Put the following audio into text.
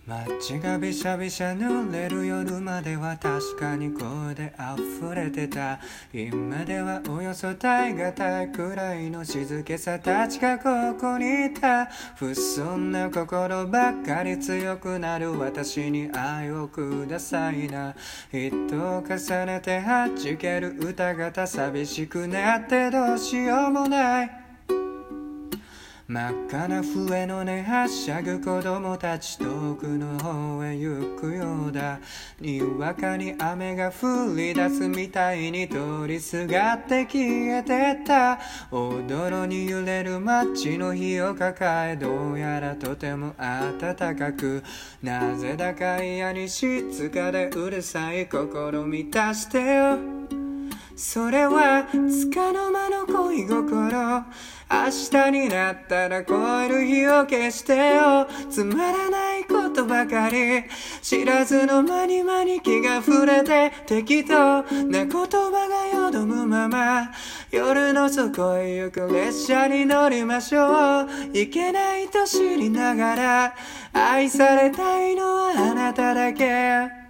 街がびしゃびしゃ濡れる夜までは確かに声で溢れてた。今ではおよそ耐え難いくらいの静けさたちがここにいた。不遜な心ばっかり強くなる私に愛をくださいな。人を重ねて弾ける歌方寂しくなってどうしようもない。真っ赤な笛の音はしゃぐ子供たち遠くの方へ行くようだ。にわかに雨が降り出すみたいに通りすがって消えてった。おどろに揺れる街の火を抱えどうやらとても暖かく、なぜだか嫌に静かでうるさい心満たしてよ。それは束の間の恋心、明日になったら超える日を消してよ。つまらないことばかり知らずの間に間に気が触れて、適当な言葉がよどむまま夜の底へ行く列車に乗りましょう。いけないと知りながら愛されたいのはあなただけ。